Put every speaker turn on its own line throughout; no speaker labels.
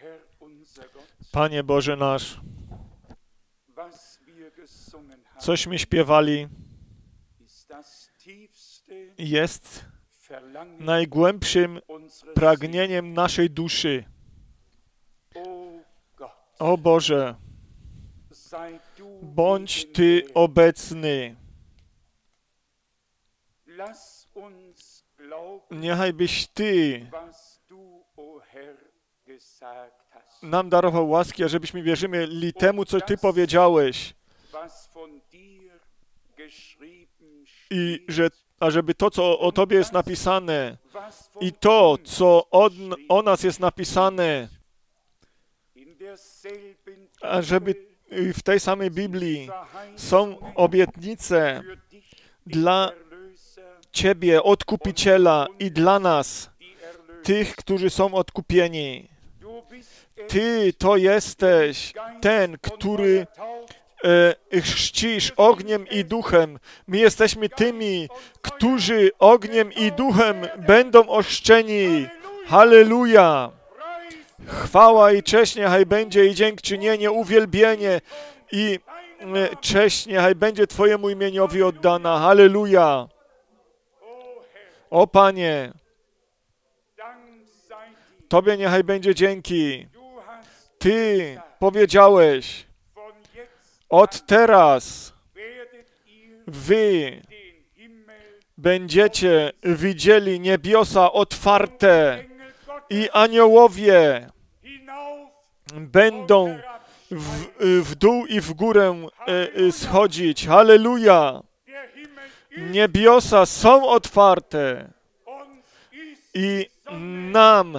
Panie Boże nasz, cośmy śpiewali, jest najgłębszym pragnieniem naszej duszy. O Boże, bądź Ty obecny. Niechaj byś Ty nam darował łaski, ażebyśmy wierzyli temu, co Ty powiedziałeś. I ażeby to, co o Tobie jest napisane, i to, co o nas jest napisane, ażeby w tej samej Biblii są obietnice dla Ciebie, Odkupiciela, i dla nas, tych, którzy są odkupieni. Ty to jesteś ten, który chrzcisz ogniem i duchem. My jesteśmy tymi, którzy ogniem i duchem będą ochrzczeni. Halleluja! Chwała i cześć niechaj będzie, i dziękczynienie, uwielbienie i cześć niechaj będzie Twojemu imieniowi oddana. Halleluja! O Panie, Tobie niechaj będzie dzięki. Ty powiedziałeś, od teraz wy będziecie widzieli niebiosa otwarte i aniołowie będą w dół i w górę schodzić. Halleluja! Niebiosa są otwarte i nam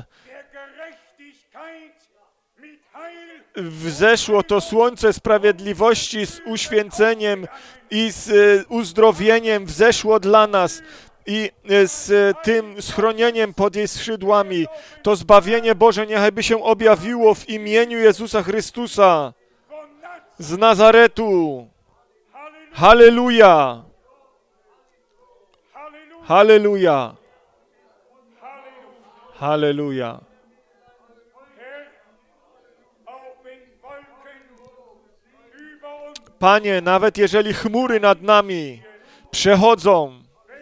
wzeszło to słońce sprawiedliwości z uświęceniem i z uzdrowieniem wzeszło dla nas i z tym schronieniem pod jej skrzydłami. To zbawienie Boże niechaj by się objawiło w imieniu Jezusa Chrystusa z Nazaretu. Halleluja! Halleluja! Halleluja! Panie, nawet jeżeli chmury nad nami przechodzą,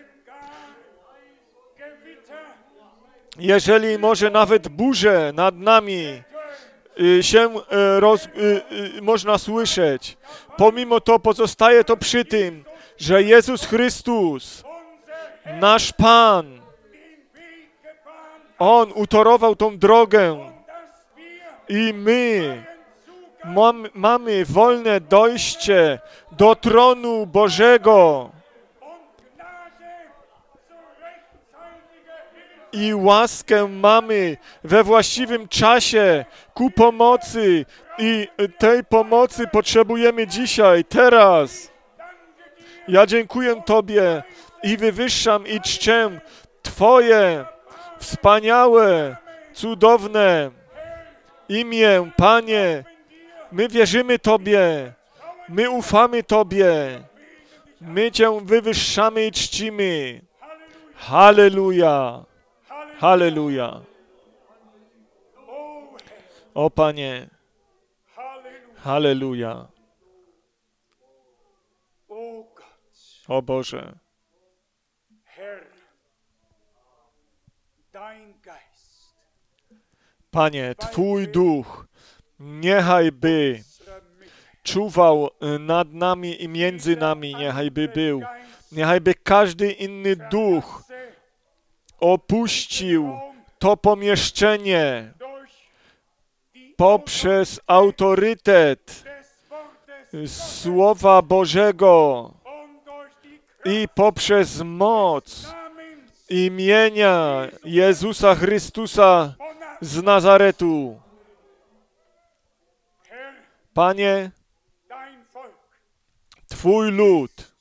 jeżeli może nawet burze nad nami można słyszeć, pomimo to pozostaje to przy tym, że Jezus Chrystus, nasz Pan, On utorował tą drogę i my mamy wolne dojście do tronu Bożego i łaskę mamy we właściwym czasie ku pomocy, i tej pomocy potrzebujemy dzisiaj, teraz. Ja dziękuję Tobie i wywyższam i czczę Twoje wspaniałe, cudowne imię, Panie. My wierzymy Tobie, my ufamy Tobie, my Cię wywyższamy i czcimy. Halleluja! Halleluja! O Panie, halleluja! O Boże, Panie, Twój Duch niechaj by czuwał nad nami i między nami, niechaj by był. Niechaj by każdy inny duch opuścił to pomieszczenie poprzez autorytet Słowa Bożego i poprzez moc imienia Jezusa Chrystusa z Nazaretu. Panie, Twój lud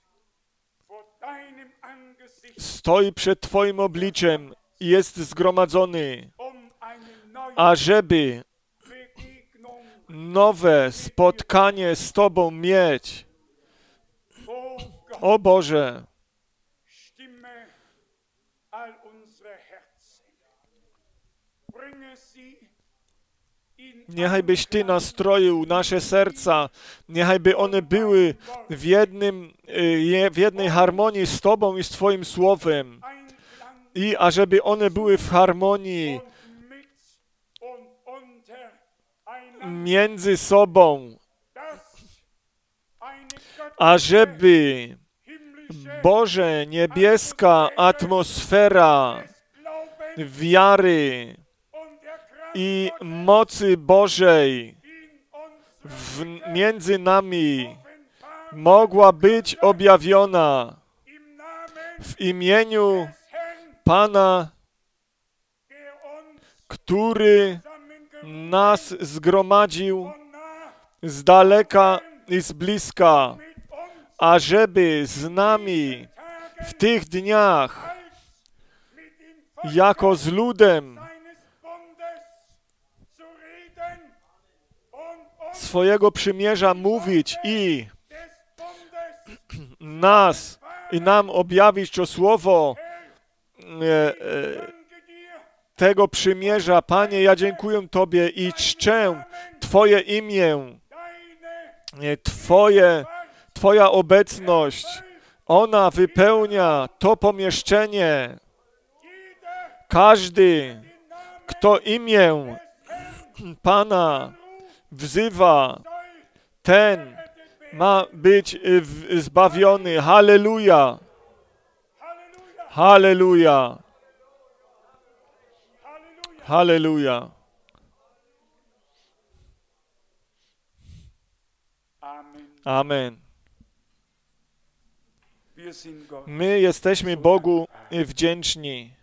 stoi przed Twoim obliczem i jest zgromadzony, ażeby nowe spotkanie z Tobą mieć. O Boże, Niechaj byś Ty nastroił nasze serca, niechaj by one były w jednej harmonii z Tobą i z Twoim Słowem. I ażeby one były w harmonii między sobą, ażeby Boże, niebieska atmosfera wiary i mocy Bożej między nami mogła być objawiona w imieniu Pana, który nas zgromadził z daleka i z bliska, ażeby z nami w tych dniach jako z ludem swojego przymierza mówić i nam objawić to słowo tego przymierza. Panie, ja dziękuję Tobie i czczę Twoje imię, Twoja obecność. Ona wypełnia to pomieszczenie. Każdy, kto imię Pana wzywa, ten ma być zbawiony. Halleluja! Halleluja! Halleluja! Amen. My jesteśmy Bogu wdzięczni.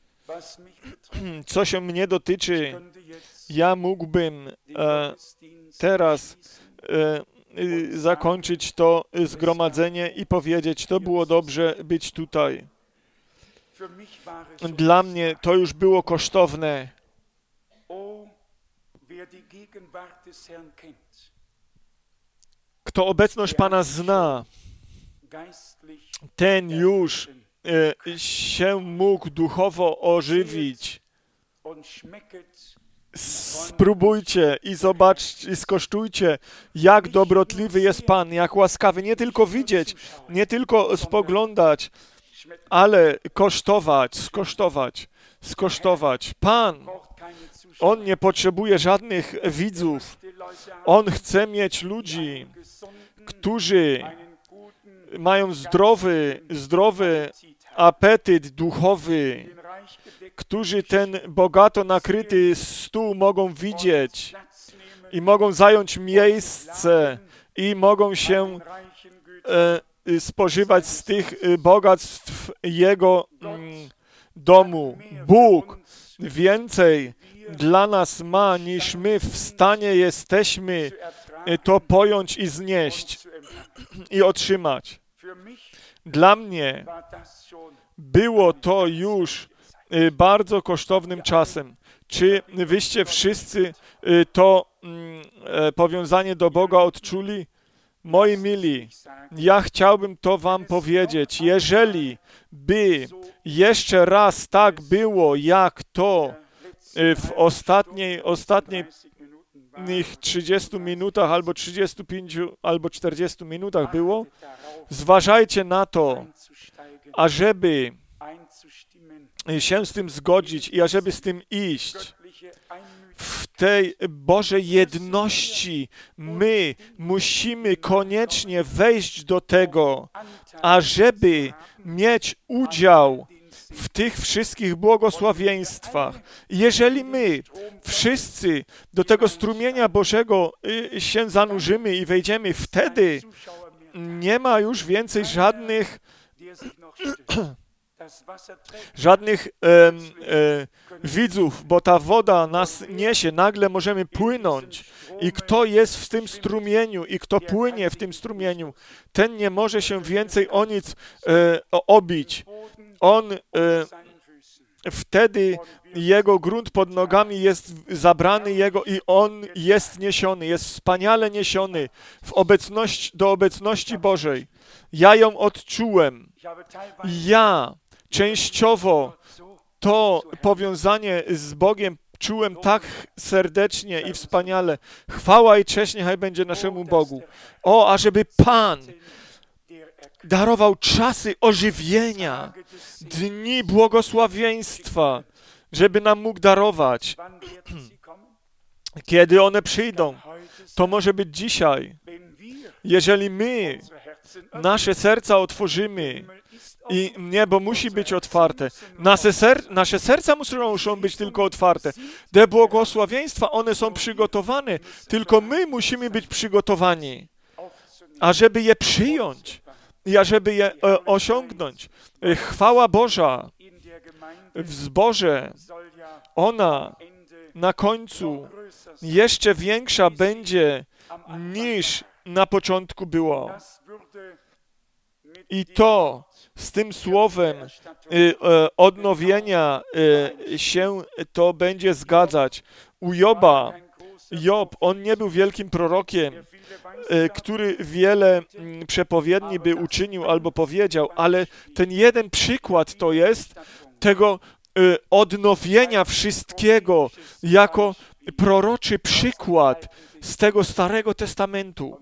Co się mnie dotyczy, ja mógłbym teraz zakończyć to zgromadzenie i powiedzieć, to było dobrze być tutaj. Dla mnie to już było kosztowne. Kto obecność Pana zna, ten już się mógł duchowo ożywić. Spróbujcie i zobaczcie, i skosztujcie, jak dobrotliwy jest Pan, jak łaskawy. Nie tylko widzieć, nie tylko spoglądać, ale skosztować. Pan, On nie potrzebuje żadnych widzów. On chce mieć ludzi, którzy mają zdrowy apetyt duchowy, którzy ten bogato nakryty stół mogą widzieć i mogą zająć miejsce i mogą się spożywać z tych bogactw Jego domu. Bóg więcej dla nas ma, niż my w stanie jesteśmy to pojąć i znieść i otrzymać. Dla mnie było to już bardzo kosztownym czasem. Czy wyście wszyscy to powiązanie do Boga odczuli? Moi mili, ja chciałbym to wam powiedzieć. Jeżeli by jeszcze raz tak było, jak to w ostatnich 30 minutach, albo 35, albo 40 minutach było, zważajcie na to, ażeby się z tym zgodzić i ażeby z tym iść. W tej Bożej jedności my musimy koniecznie wejść do tego, ażeby mieć udział w tych wszystkich błogosławieństwach. Jeżeli my wszyscy do tego strumienia Bożego się zanurzymy i wejdziemy, wtedy nie ma już więcej żadnych widzów, bo ta woda nas niesie, nagle możemy płynąć i kto jest w tym strumieniu i kto płynie w tym strumieniu, ten nie może się więcej o nic obić. On wtedy jego grunt pod nogami jest zabrany jego i on jest niesiony, jest wspaniale niesiony do obecności Bożej. Ja ją odczułem. Ja częściowo to powiązanie z Bogiem czułem tak serdecznie i wspaniale. Chwała i cześć niechaj będzie naszemu Bogu. O, ażeby Pan darował czasy ożywienia, dni błogosławieństwa, żeby nam mógł darować. Kiedy one przyjdą, to może być dzisiaj. Jeżeli my nasze serca otworzymy i niebo musi być otwarte, nasze serca muszą być tylko otwarte. Te błogosławieństwa, one są przygotowane, tylko my musimy być przygotowani, ażeby je przyjąć i ażeby je osiągnąć. Chwała Boża w zborze, ona na końcu jeszcze większa będzie niż na początku było. I to z tym słowem odnowienia się to będzie zgadzać. U Joba, Job, on nie był wielkim prorokiem, który wiele przepowiedni by uczynił albo powiedział, ale ten jeden przykład to jest tego odnowienia wszystkiego jako proroczy przykład z tego Starego Testamentu.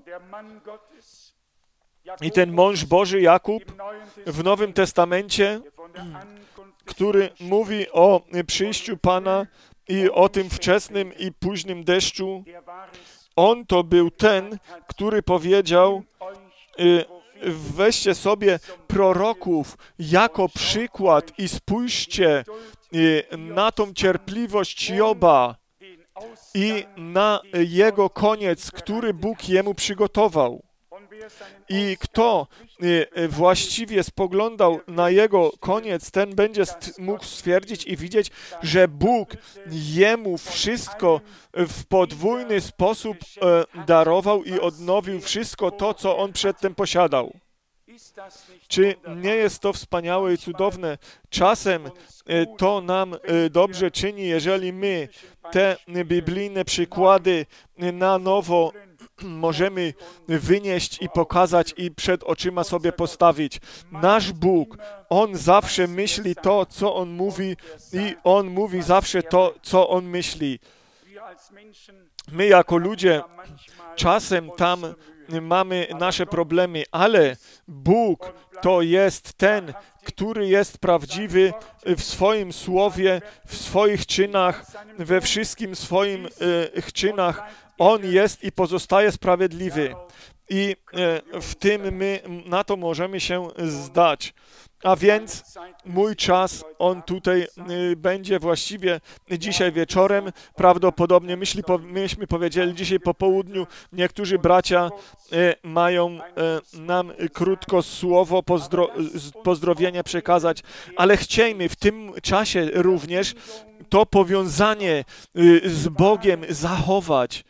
I ten mąż Boży Jakub w Nowym Testamencie, który mówi o przyjściu Pana i o tym wczesnym i późnym deszczu, on to był ten, który powiedział: weźcie sobie proroków jako przykład i spójrzcie na tą cierpliwość Joba i na jego koniec, który Bóg jemu przygotował. I kto właściwie spoglądał na jego koniec, ten będzie mógł stwierdzić i widzieć, że Bóg jemu wszystko w podwójny sposób darował i odnowił wszystko to, co on przedtem posiadał. Czy nie jest to wspaniałe i cudowne? Czasem to nam dobrze czyni, jeżeli my te biblijne przykłady na nowo możemy wynieść i pokazać i przed oczyma sobie postawić. Nasz Bóg, On zawsze myśli to, co On mówi i On mówi zawsze to, co On myśli. My jako ludzie czasem tam mamy nasze problemy, ale Bóg to jest ten, który jest prawdziwy w swoim słowie, w swoich czynach, we wszystkim swoim czynach. On jest i pozostaje sprawiedliwy. I w tym my na to możemy się zdać. A więc mój czas, on tutaj będzie właściwie dzisiaj wieczorem, prawdopodobnie myśmy powiedzieli dzisiaj po południu, niektórzy bracia mają nam krótko słowo pozdrowienia przekazać, ale chciejmy w tym czasie również to powiązanie z Bogiem zachować,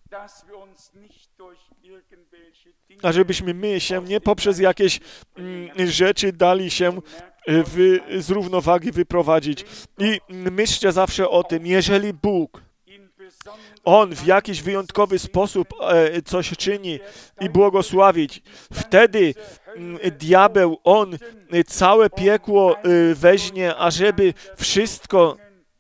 ażebyśmy my się nie poprzez jakieś rzeczy dali się z równowagi wyprowadzić. I myślcie zawsze o tym, jeżeli Bóg, On w jakiś wyjątkowy sposób coś czyni i błogosławić, wtedy diabeł, on całe piekło weźmie, ażeby wszystko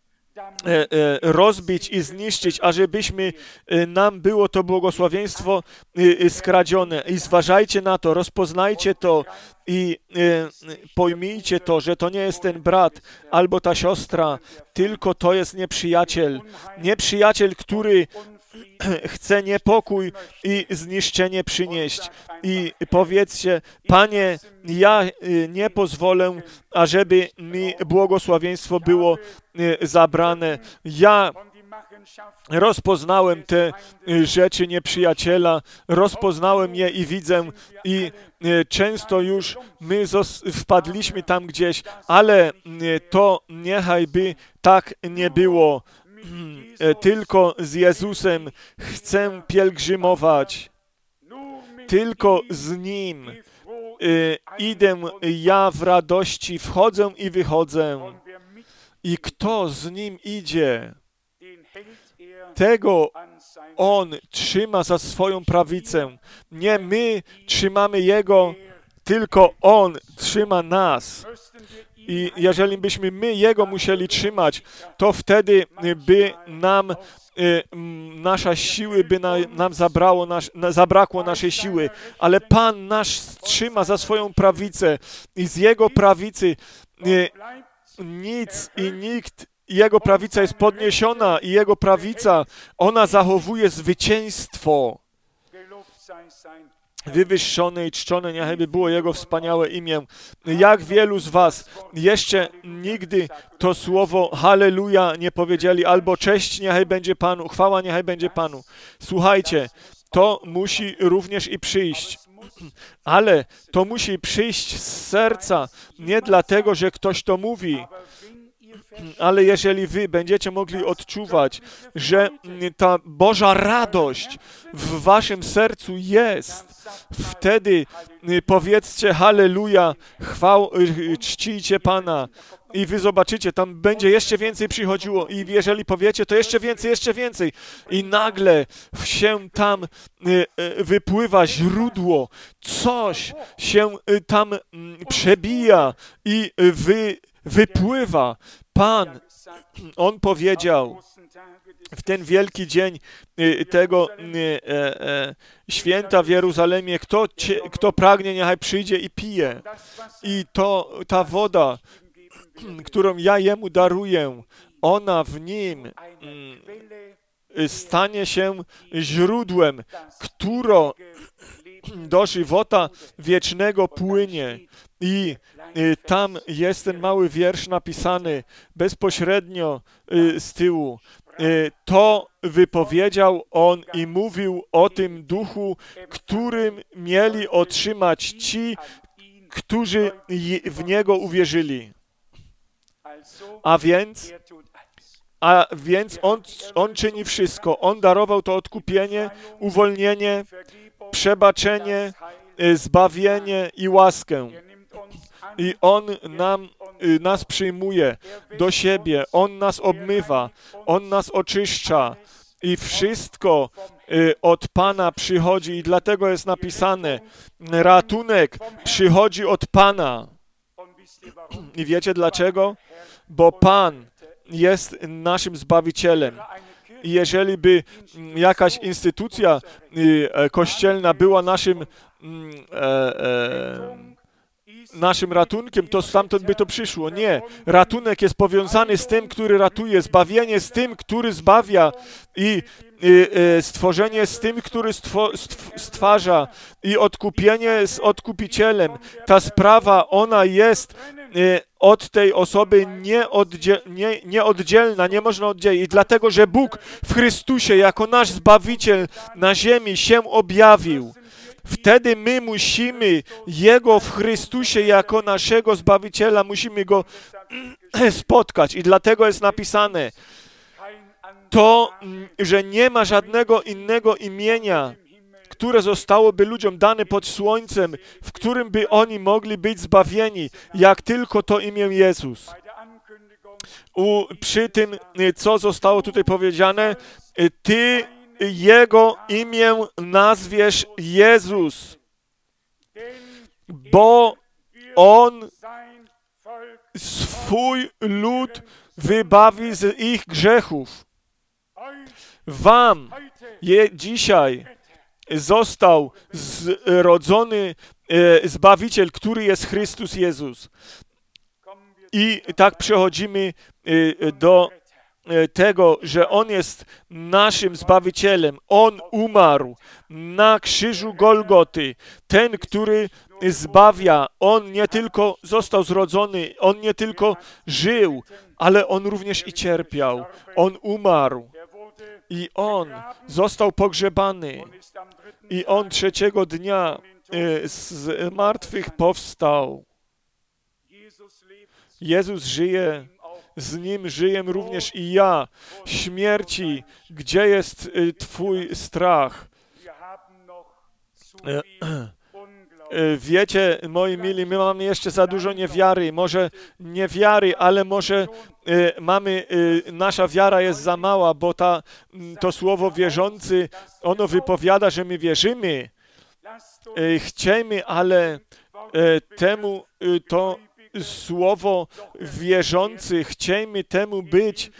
rozbić i zniszczyć, ażebyśmy nam było to błogosławieństwo skradzione. I zważajcie na to, rozpoznajcie to i pojmijcie to, że to nie jest ten brat albo ta siostra, tylko to jest nieprzyjaciel. Nieprzyjaciel, który chce niepokój i zniszczenie przynieść. I powiedzcie: Panie, ja nie pozwolę, ażeby mi błogosławieństwo było zabrane. Ja rozpoznałem te rzeczy nieprzyjaciela, rozpoznałem je i widzę i często już my wpadliśmy tam gdzieś, ale to niechaj by tak nie było. Tylko z Jezusem chcę pielgrzymować. Tylko z Nim idę ja w radości, wchodzę i wychodzę. I kto z Nim idzie, tego On trzyma za swoją prawicę. Nie my trzymamy Jego, tylko On trzyma nas. I jeżeli byśmy my Jego musieli trzymać, to wtedy by nam nasza siły by nam zabrakło naszej siły, ale Pan nasz trzyma za swoją prawicę i z Jego prawicy nic i nikt, Jego prawica jest podniesiona i Jego prawica, ona zachowuje zwycięstwo. Wywyższone i czczone niechaj było Jego wspaniałe imię. Jak wielu z was jeszcze nigdy to słowo halleluja nie powiedzieli, albo cześć niechaj będzie Panu, chwała niechaj będzie Panu. Słuchajcie, to musi również i przyjść. Ale to musi przyjść z serca, nie dlatego, że ktoś to mówi, ale jeżeli wy będziecie mogli odczuwać, że ta Boża radość w waszym sercu jest, wtedy powiedzcie halleluja, czcijcie Pana i wy zobaczycie, tam będzie jeszcze więcej przychodziło i jeżeli powiecie, to jeszcze więcej i nagle się tam wypływa źródło, coś się tam przebija i wypływa. Pan, On powiedział w ten wielki dzień tego święta w Jeruzalemie, kto pragnie, niechaj przyjdzie i pije. I ta woda, którą ja Jemu daruję, ona w Nim stanie się źródłem, które do żywota wiecznego płynie. I tam jest ten mały wiersz napisany bezpośrednio z tyłu. To wypowiedział On i mówił o tym duchu, którym mieli otrzymać ci, którzy w Niego uwierzyli. A więc on czyni wszystko. On darował to odkupienie, uwolnienie, przebaczenie, zbawienie i łaskę. I On nas przyjmuje do siebie, On nas obmywa, On nas oczyszcza i wszystko od Pana przychodzi i dlatego jest napisane, ratunek przychodzi od Pana. I wiecie dlaczego? Bo Pan jest naszym Zbawicielem. I jeżeli by jakaś instytucja kościelna była naszym ratunkiem, to stamtąd by to przyszło. Nie. Ratunek jest powiązany z tym, który ratuje, zbawienie z tym, który zbawia i stworzenie z tym, który stwarza i odkupienie z odkupicielem. Ta sprawa, ona jest od tej osoby nieoddzielna, nie można oddzielić. I dlatego, że Bóg w Chrystusie jako nasz Zbawiciel na ziemi się objawił. Wtedy my musimy Jego w Chrystusie jako naszego Zbawiciela, musimy Go spotkać. I dlatego jest napisane to, że nie ma żadnego innego imienia, które zostałoby ludziom dane pod słońcem, w którym by oni mogli być zbawieni, jak tylko to imię Jezus. Przy tym, co zostało tutaj powiedziane, Ty Jego imię nazwiesz Jezus, bo On swój lud wybawi z ich grzechów. Wam dzisiaj został zrodzony Zbawiciel, który jest Chrystus Jezus. I tak przechodzimy do tego, że On jest naszym Zbawicielem. On umarł na krzyżu Golgoty. Ten, który zbawia. On nie tylko został zrodzony, On nie tylko żył, ale On również i cierpiał. On umarł. I On został pogrzebany. I On trzeciego dnia z martwych powstał. Jezus żyje. Z Nim żyję również i ja. Śmierci, gdzie jest Twój strach? Wiecie, moi mili, my mamy jeszcze za dużo niewiary. Może niewiary, ale może nasza wiara jest za mała, bo to słowo wierzący, ono wypowiada, że my wierzymy. Chcemy, ale temu to słowo wierzący, chciejmy temu być,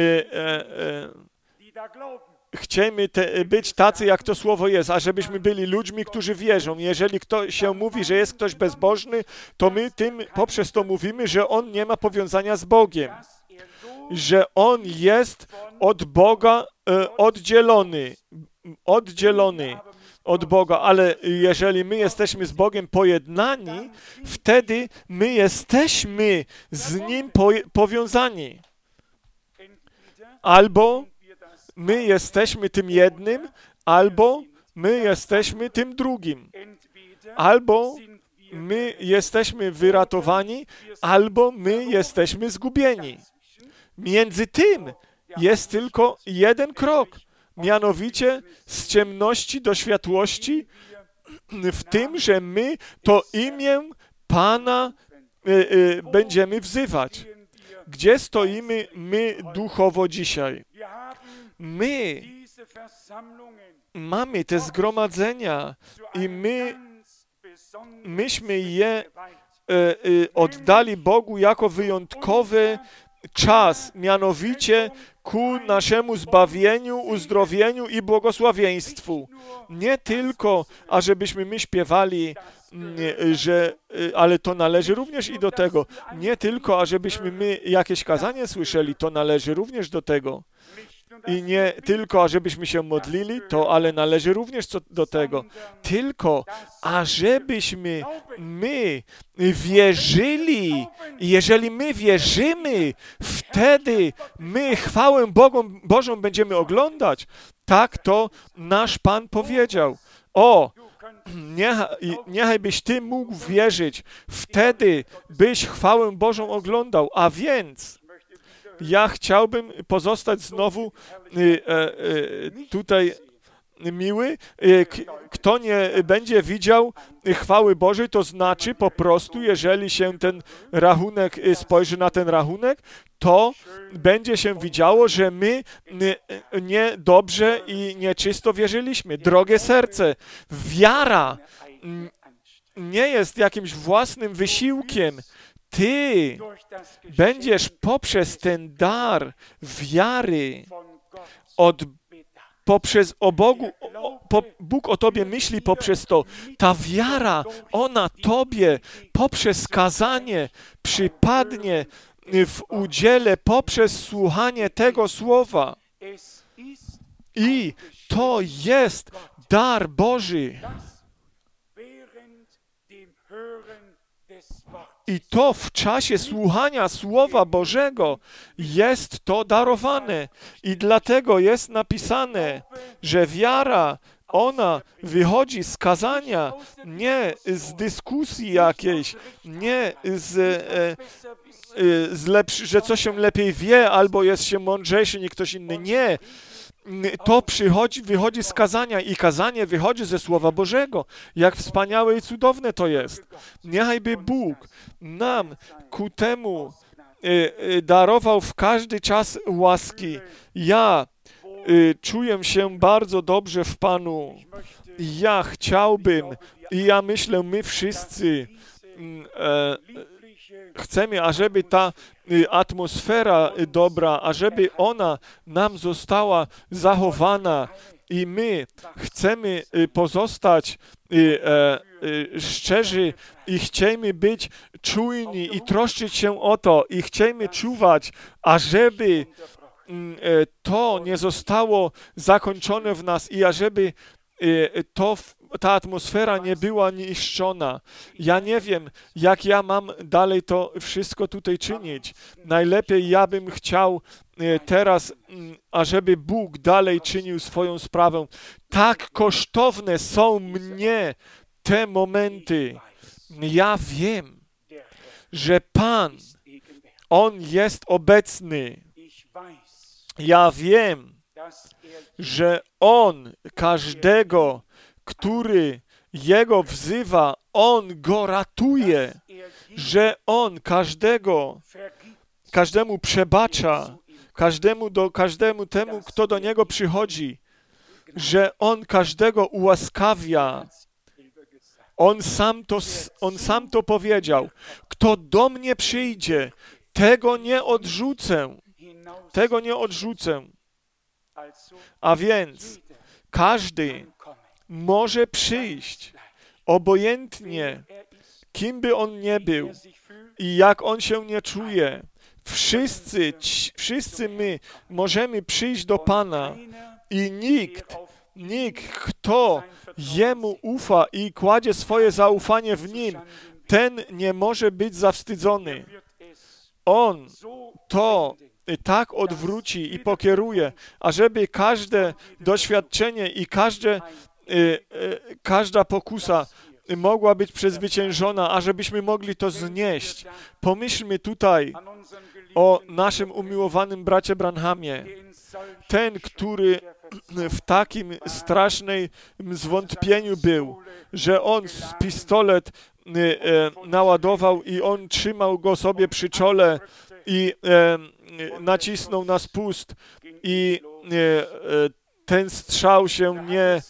chcemy być tacy, jak to słowo jest, a żebyśmy byli ludźmi, którzy wierzą. Jeżeli ktoś się mówi, że jest ktoś bezbożny, to my poprzez to mówimy, że on nie ma powiązania z Bogiem, że on jest od Boga oddzielony od Boga, ale jeżeli my jesteśmy z Bogiem pojednani, wtedy my jesteśmy z Nim powiązani. Albo my jesteśmy tym jednym, albo my jesteśmy tym drugim. Albo my jesteśmy wyratowani, albo my jesteśmy zgubieni. Między tym jest tylko jeden krok, mianowicie z ciemności do światłości, w tym, że my to imię Pana będziemy wzywać. Gdzie stoimy my duchowo dzisiaj? My mamy te zgromadzenia i myśmy je oddali Bogu jako wyjątkowy czas, mianowicie ku naszemu zbawieniu, uzdrowieniu i błogosławieństwu. Nie tylko, ażebyśmy my śpiewali, ale to należy również i do tego. Nie tylko, ażebyśmy my jakieś kazanie słyszeli, to należy również do tego. I nie tylko, ażebyśmy się modlili, ale należy również do tego. Tylko, ażebyśmy my wierzyli. I jeżeli my wierzymy, wtedy my chwałę Bożą będziemy oglądać. Tak to nasz Pan powiedział. Niechaj byś Ty mógł wierzyć. Wtedy byś chwałę Bożą oglądał. A więc ja chciałbym pozostać znowu tutaj miły. Kto nie będzie widział chwały Bożej, to znaczy po prostu, jeżeli się ten rachunek spojrzy na ten rachunek, to będzie się widziało, że my niedobrze i nieczysto wierzyliśmy. Drogie serce, wiara nie jest jakimś własnym wysiłkiem. Ty będziesz poprzez ten dar wiary Bóg o Tobie myśli poprzez to. Ta wiara, ona Tobie poprzez kazanie przypadnie w udziale poprzez słuchanie tego słowa. I to jest dar Boży. I to w czasie słuchania Słowa Bożego jest to darowane. I dlatego jest napisane, że wiara, ona wychodzi z kazania, nie z dyskusji jakiejś, nie że coś się lepiej wie, albo jest się mądrzejszy niż ktoś inny. Nie. To wychodzi z kazania i kazanie wychodzi ze Słowa Bożego. Jak wspaniałe i cudowne to jest. Niechajby Bóg nam ku temu darował w każdy czas łaski. Ja czuję się bardzo dobrze w Panu. Ja chciałbym i ja myślę, my wszyscy chcemy, ażeby ta atmosfera dobra, ażeby ona nam została zachowana i my chcemy pozostać szczerzy i chcemy być czujni i troszczyć się o to i chcemy czuwać, ażeby to nie zostało zakończone w nas i ażeby ta atmosfera nie była niszczona. Ja nie wiem, jak ja mam dalej to wszystko tutaj czynić. Najlepiej ja bym chciał teraz, ażeby Bóg dalej czynił swoją sprawę. Tak kosztowne są mnie te momenty. Ja wiem, że Pan, On jest obecny. Ja wiem, że On każdego, który Jego wzywa, On go ratuje, że On każdemu przebacza, każdemu temu, kto do Niego przychodzi, że On każdego ułaskawia. On sam to powiedział. Kto do mnie przyjdzie, tego nie odrzucę. Tego nie odrzucę. A więc każdy może przyjść, obojętnie, kim by on nie był i jak on się nie czuje. Wszyscy my możemy przyjść do Pana i nikt, kto Jemu ufa i kładzie swoje zaufanie w Nim, ten nie może być zawstydzony. On to tak odwróci i pokieruje, ażeby każde doświadczenie i każda pokusa mogła być przezwyciężona, ażebyśmy mogli to znieść. Pomyślmy tutaj o naszym umiłowanym bracie Branhamie. Ten, który w takim strasznym zwątpieniu był, że on pistolet naładował i on trzymał go sobie przy czole i nacisnął na spust i ten strzał się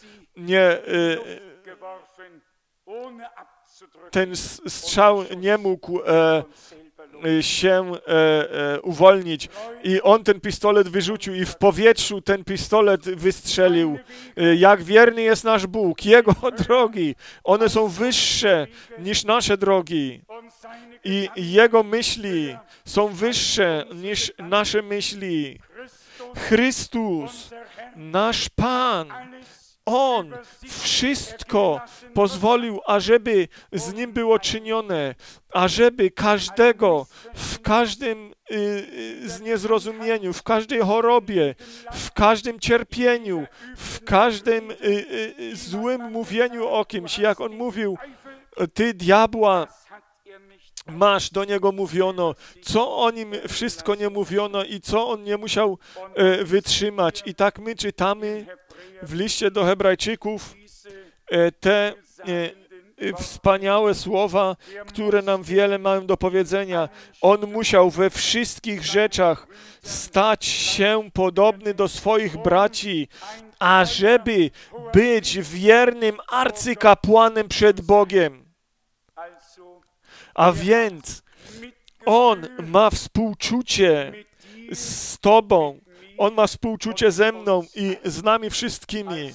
ten strzał nie mógł się uwolnić i on ten pistolet wyrzucił i w powietrzu ten pistolet wystrzelił. Jak wierny jest nasz Bóg, Jego drogi, one są wyższe niż nasze drogi i Jego myśli są wyższe niż nasze myśli. Chrystus, nasz Pan, On wszystko pozwolił, ażeby z Nim było czynione, ażeby każdego w każdym zniezrozumieniu, w każdej chorobie, w każdym cierpieniu, w każdym złym mówieniu o kimś, jak On mówił, ty diabła masz, do niego mówiono, co o nim wszystko nie mówiono i co on nie musiał wytrzymać. I tak my czytamy w liście do Hebrajczyków te wspaniałe słowa, które nam wiele mają do powiedzenia. On musiał we wszystkich rzeczach stać się podobny do swoich braci, ażeby być wiernym arcykapłanem przed Bogiem. A więc On ma współczucie z Tobą, On ma współczucie ze mną i z nami wszystkimi.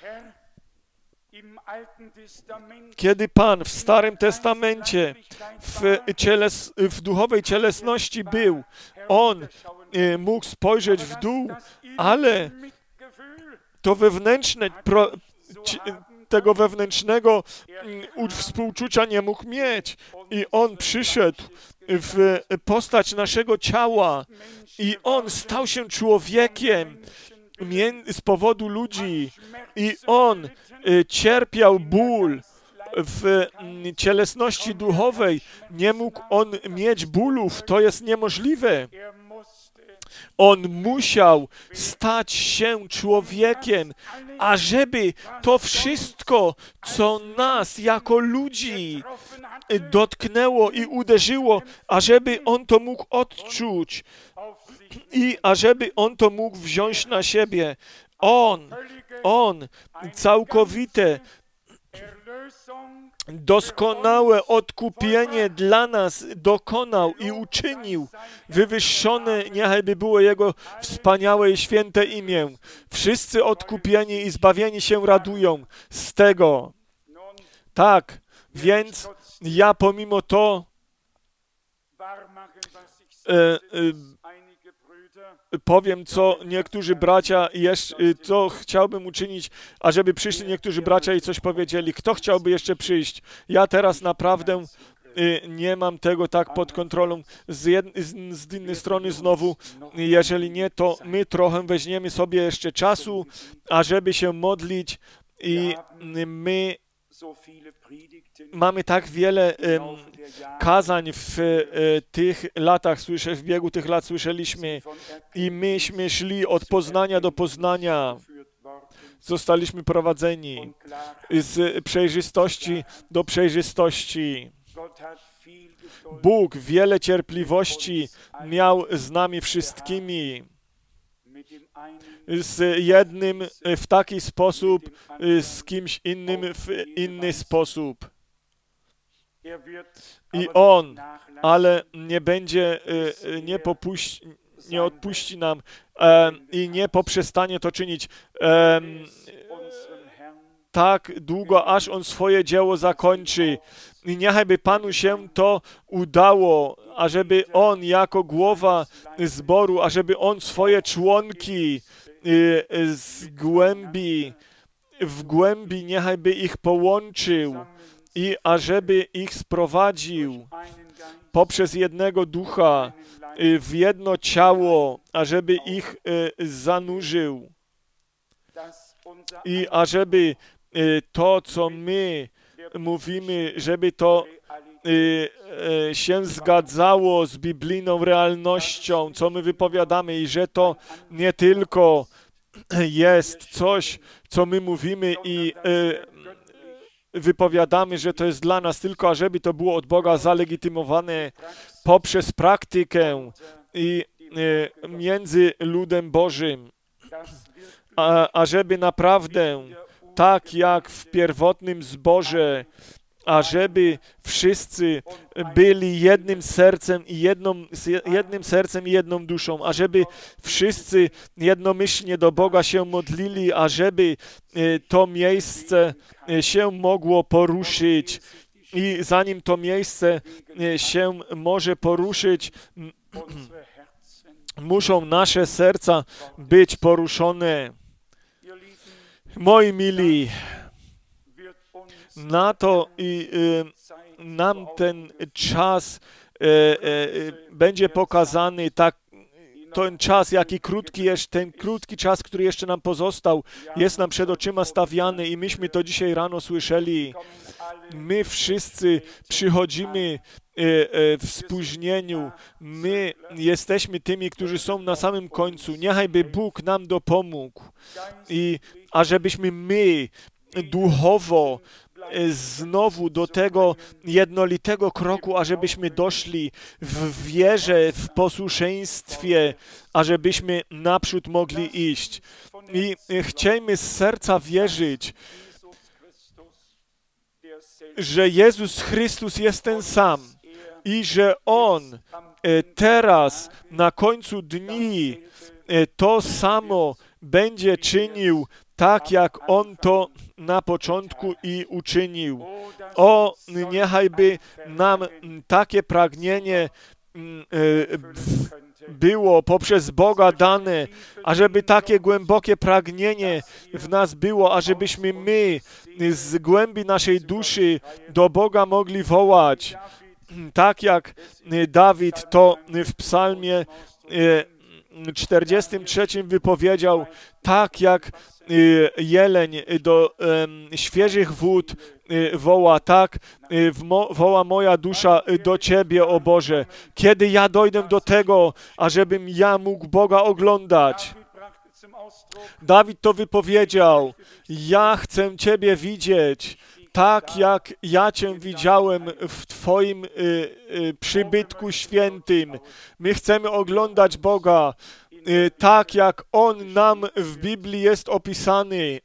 Kiedy Pan w Starym Testamencie w duchowej cielesności był, On mógł spojrzeć w dół, ale to wewnętrzne, tego wewnętrznego współczucia nie mógł mieć. I On przyszedł w postać naszego ciała i On stał się człowiekiem z powodu ludzi i On cierpiał ból w cielesności duchowej. Nie mógł On mieć bólów, to jest niemożliwe. On musiał stać się człowiekiem, ażeby to wszystko, co nas jako ludzi dotknęło i uderzyło, ażeby On to mógł odczuć i ażeby On to mógł wziąć na siebie. On całkowite, doskonałe odkupienie dla nas dokonał i uczynił. Wywyższone niechaj było Jego wspaniałe i święte imię. Wszyscy odkupieni i zbawieni się radują z tego. Tak, więc ja pomimo to powiem, co niektórzy bracia, co chciałbym uczynić, ażeby przyszli niektórzy bracia i coś powiedzieli. Kto chciałby jeszcze przyjść? Ja teraz naprawdę nie mam tego tak pod kontrolą. Z innej strony znowu, jeżeli nie, to my trochę weźmiemy sobie jeszcze czasu, ażeby się modlić i my mamy tak wiele kazań w tych latach, w biegu tych lat słyszeliśmy i myśmy szli od poznania do poznania. Zostaliśmy prowadzeni z przejrzystości do przejrzystości. Bóg wiele cierpliwości miał z nami wszystkimi. Z jednym w taki sposób, z kimś innym w inny sposób. I On, ale nie będzie, nie odpuści nam i nie poprzestanie to czynić tak długo, aż On swoje dzieło zakończy. I niechajby Panu się to udało, ażeby On jako głowa zboru, ażeby On swoje członki w głębi niechajby ich połączył i ażeby ich sprowadził poprzez jednego ducha w jedno ciało, ażeby ich zanurzył i ażeby to, co my mówimy, żeby to się zgadzało z biblijną realnością, co my wypowiadamy i że to nie tylko jest coś, co my mówimy i wypowiadamy, że to jest dla nas tylko, ażeby to było od Boga zalegitymowane poprzez praktykę i między ludem Bożym, ażeby naprawdę tak jak w pierwotnym zborze, ażeby wszyscy byli jednym sercem i jedną duszą, ażeby wszyscy jednomyślnie do Boga się modlili, ażeby to miejsce się mogło poruszyć. I zanim to miejsce się może poruszyć, muszą nasze serca być poruszone. Moi mili, na to i nam ten czas będzie pokazany, ten czas, jaki krótki jest, ten krótki czas, który jeszcze nam pozostał, jest nam przed oczyma stawiany i myśmy to dzisiaj rano słyszeli. My wszyscy przychodzimy w spóźnieniu. My jesteśmy tymi, którzy są na samym końcu. Niechajby Bóg nam dopomógł i ażebyśmy my duchowo znowu do tego jednolitego kroku, ażebyśmy doszli w wierze, w posłuszeństwie, ażebyśmy naprzód mogli iść. I chciejmy z serca wierzyć, że Jezus Chrystus jest ten sam i że On teraz na końcu dni to samo będzie czynił, tak jak On to na początku i uczynił. O, niechajby nam takie pragnienie było poprzez Boga dane, ażeby takie głębokie pragnienie w nas było, ażebyśmy my z głębi naszej duszy do Boga mogli wołać, tak jak Dawid to w psalmie 43 wypowiedział, tak jak jeleń do świeżych wód woła, tak woła moja dusza do Ciebie, o Boże. Kiedy ja dojdę do tego, ażebym ja mógł Boga oglądać. Dawid to wypowiedział, ja chcę Ciebie widzieć, tak jak ja Cię widziałem w Twoim przybytku świętym. My chcemy oglądać Boga, tak jak On nam w Biblii jest opisany.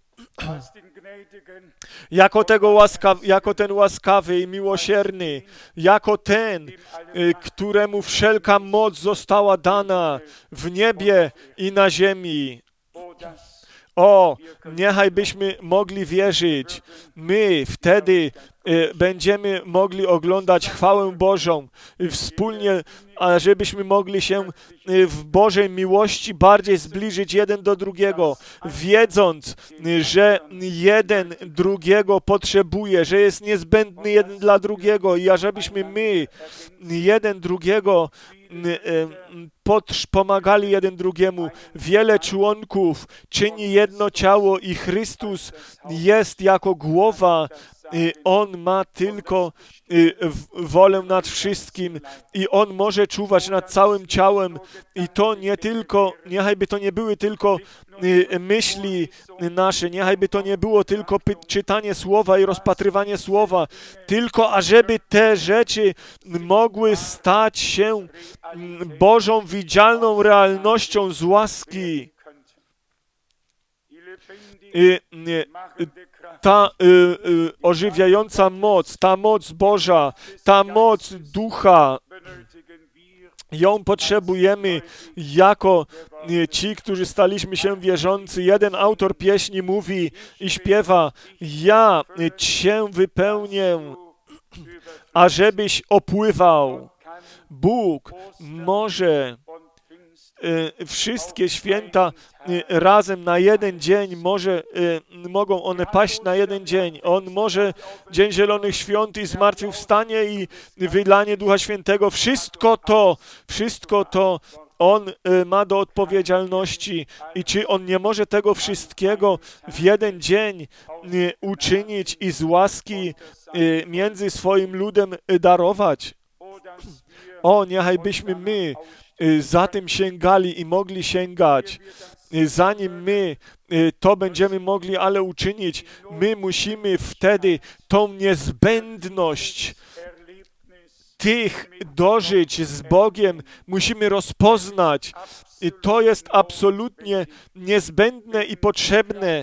Jako ten łaskawy i miłosierny, jako ten, któremu wszelka moc została dana w niebie i na ziemi. O, niechaj byśmy mogli wierzyć. My wtedy będziemy mogli oglądać chwałę Bożą wspólnie, żebyśmy mogli się w Bożej miłości bardziej zbliżyć jeden do drugiego, wiedząc, że jeden drugiego potrzebuje, że jest niezbędny jeden dla drugiego i ażebyśmy my jeden drugiego pomagali jeden drugiemu. Wiele członków czyni jedno ciało i Chrystus jest jako głowa. On ma tylko wolę nad wszystkim i On może czuwać nad całym ciałem i to nie tylko, niechajby to nie były tylko myśli nasze, niechajby to nie było tylko czytanie słowa i rozpatrywanie słowa, tylko ażeby te rzeczy mogły stać się Bożą widzialną realnością z łaski. ta ożywiająca moc, ta moc Boża, ta moc Ducha, ją potrzebujemy jako ci, którzy staliśmy się wierzący. Jeden autor pieśni mówi i śpiewa: ja Cię wypełnię, ażebyś opływał. Bóg może wszystkie święta razem na jeden dzień, mogą one paść na jeden dzień. On może Dzień Zielonych Świąt i zmartwychwstanie i wylanie Ducha Świętego. Wszystko to On ma do odpowiedzialności. I czy On nie może tego wszystkiego w jeden dzień uczynić i z łaski między swoim ludem darować? O, niechajbyśmy my za tym sięgali i mogli sięgać. Zanim my to będziemy mogli ale uczynić, my musimy wtedy tą niezbędność tych dożyć z Bogiem musimy rozpoznać. I to jest absolutnie niezbędne i potrzebne,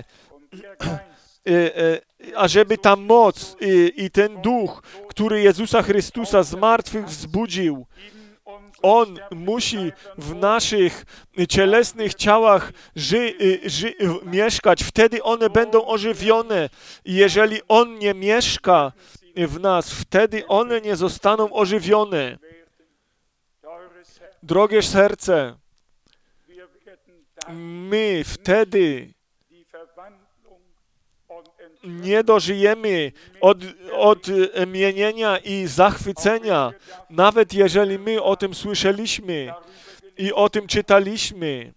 ażeby ta moc i ten duch, który Jezusa Chrystusa z martwych wzbudził, On musi w naszych cielesnych ciałach mieszkać. Wtedy one będą ożywione. I jeżeli On nie mieszka w nas, wtedy one nie zostaną ożywione. Drogie serce, my wtedy nie dożyjemy odmienienia i zachwycenia, nawet jeżeli my o tym słyszeliśmy i o tym czytaliśmy.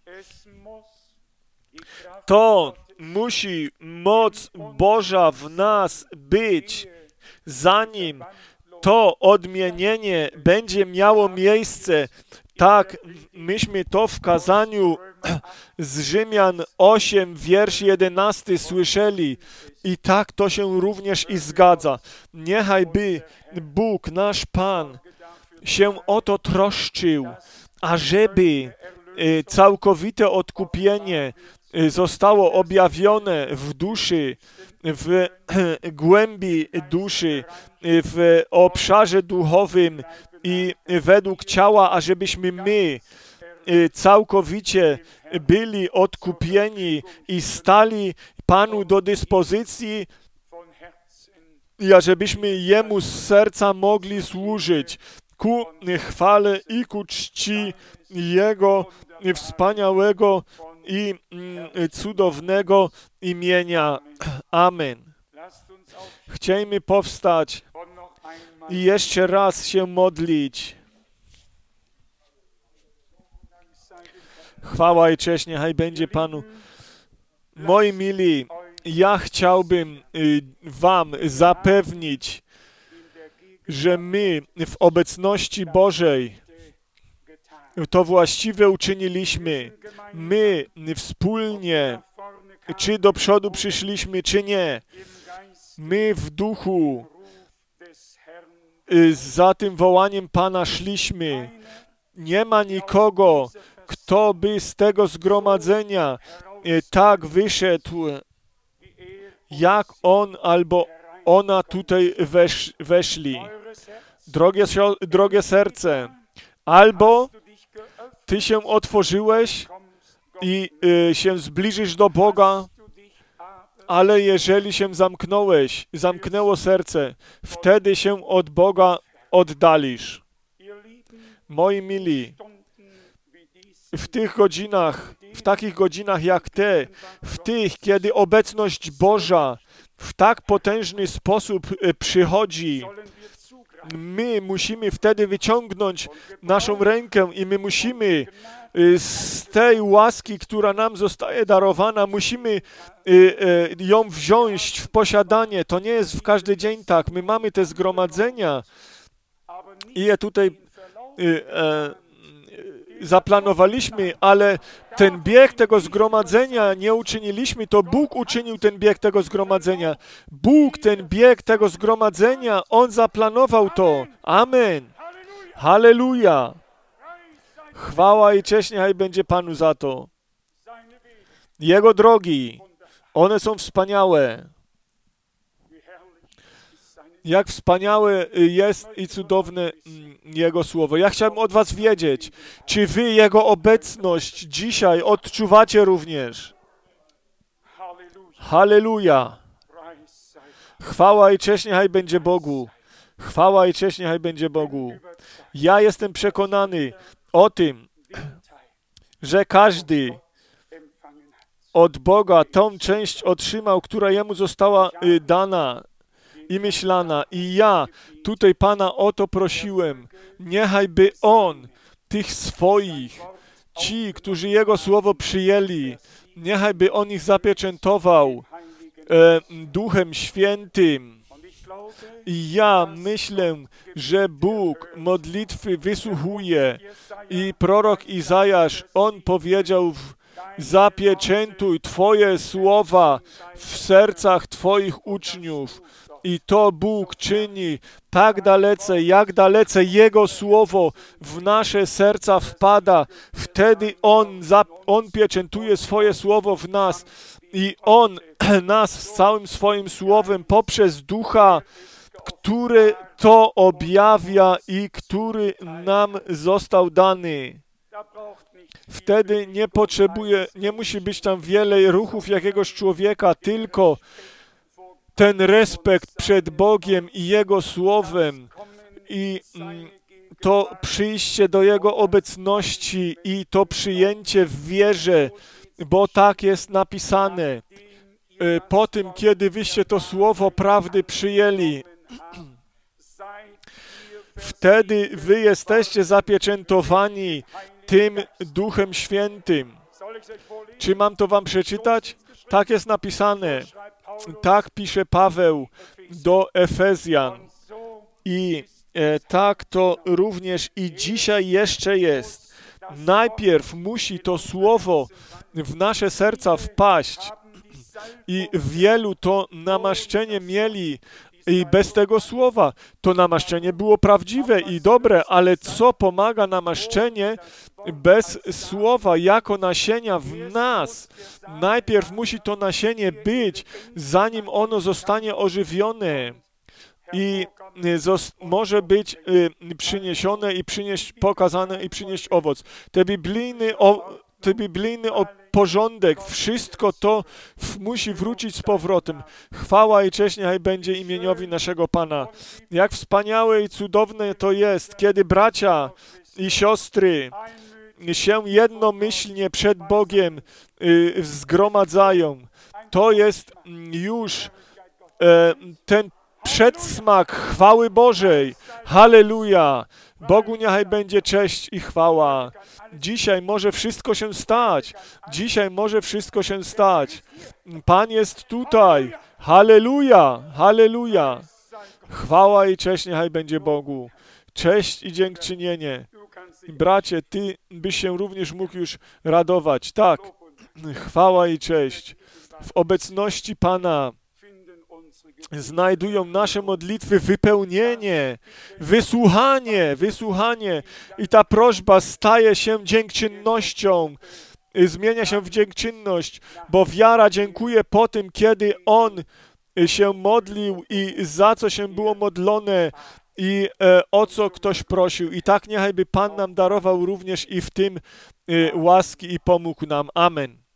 To musi moc Boża w nas być, zanim to odmienienie będzie miało miejsce. Tak, myśmy to w kazaniu z Rzymian 8, wiersz 11 słyszeli i tak to się również i zgadza. Niechajby Bóg, nasz Pan, się o to troszczył, ażeby całkowite odkupienie zostało objawione w duszy, w głębi duszy, w obszarze duchowym i według ciała, ażebyśmy my całkowicie byli odkupieni i stali Panu do dyspozycji i ażebyśmy Jemu z serca mogli służyć ku chwale i ku czci Jego wspaniałego i cudownego imienia. Amen. Chciejmy powstać i jeszcze raz się modlić. Chwała i cześć niechaj będzie Panu. Moi mili, ja chciałbym wam zapewnić, że my w obecności Bożej to właściwe uczyniliśmy. My wspólnie, czy do przodu przyszliśmy, czy nie, my w duchu za tym wołaniem Pana szliśmy. Nie ma nikogo, kto by z tego zgromadzenia tak wyszedł, jak on albo ona tutaj weszli. Drogie serce, albo ty się otworzyłeś i się zbliżysz do Boga, ale jeżeli się zamknęło serce, wtedy się od Boga oddalisz. Moi mili, w tych godzinach, w takich godzinach jak te, w tych, kiedy obecność Boża w tak potężny sposób przychodzi, my musimy wtedy wyciągnąć naszą rękę i my musimy z tej łaski, która nam zostaje darowana, musimy ją wziąć w posiadanie. To nie jest w każdy dzień tak. My mamy te zgromadzenia i je tutaj zaplanowaliśmy, ale ten bieg tego zgromadzenia nie uczyniliśmy, to Bóg uczynił ten bieg tego zgromadzenia. Bóg ten bieg tego zgromadzenia, On zaplanował to. Amen. Halleluja. Chwała i cześć niechaj będzie Panu za to. Jego drogi, one są wspaniałe. Jak wspaniałe jest i cudowne Jego Słowo. Ja chciałem od was wiedzieć, czy wy Jego obecność dzisiaj odczuwacie również. Halleluja! Chwała i cześć niechaj będzie Bogu. Chwała i cześć niechaj będzie Bogu. Ja jestem przekonany o tym, że każdy od Boga tą część otrzymał, która jemu została dana i myślana. I ja tutaj Pana o to prosiłem. Niechaj by On tych swoich, ci, którzy Jego Słowo przyjęli, niechaj by On ich zapieczętował Duchem Świętym. I ja myślę, że Bóg modlitwy wysłuchuje. I prorok Izajasz, on powiedział: zapieczętuj Twoje słowa w sercach Twoich uczniów. I to Bóg czyni tak dalece, jak dalece Jego Słowo w nasze serca wpada. Wtedy On pieczętuje swoje Słowo w nas i On nas z całym swoim Słowem poprzez Ducha, który to objawia i który nam został dany. Wtedy nie musi być tam wiele ruchów jakiegoś człowieka, tylko ten respekt przed Bogiem i Jego Słowem i to przyjście do Jego obecności i to przyjęcie w wierze, bo tak jest napisane. Po tym, kiedy wyście to Słowo prawdy przyjęli, wtedy wy jesteście zapieczętowani tym Duchem Świętym. Czy mam to wam przeczytać? Tak jest napisane. Tak pisze Paweł do Efezjan. I tak to również i dzisiaj jeszcze jest. Najpierw musi to Słowo w nasze serca wpaść. I wielu to namaszczenie mieli i bez tego Słowa. To namaszczenie było prawdziwe i dobre, ale co pomaga namaszczenie bez Słowa jako nasienia w nas? Najpierw musi to nasienie być, zanim ono zostanie ożywione i może być przyniesione i pokazane i przynieść owoc. Te biblijny porządek, wszystko to musi wrócić z powrotem. Chwała i cześć niechaj będzie imieniowi naszego Pana. Jak wspaniałe i cudowne to jest, kiedy bracia i siostry się jednomyślnie przed Bogiem zgromadzają. To jest już ten przedsmak chwały Bożej. Halleluja! Bogu niechaj będzie cześć i chwała. Dzisiaj może wszystko się stać. Dzisiaj może wszystko się stać. Pan jest tutaj. Halleluja! Halleluja! Chwała i cześć niechaj będzie Bogu. Cześć i dziękczynienie. Bracie, ty byś się również mógł już radować. Tak. Chwała i cześć. W obecności Pana znajdują nasze modlitwy wypełnienie, wysłuchanie i ta prośba staje się dziękczynnością, zmienia się w dziękczynność, bo wiara dziękuje po tym, kiedy On się modlił i za co się było modlone i o co ktoś prosił. I tak niechaj by Pan nam darował również i w tym łaski i pomógł nam. Amen.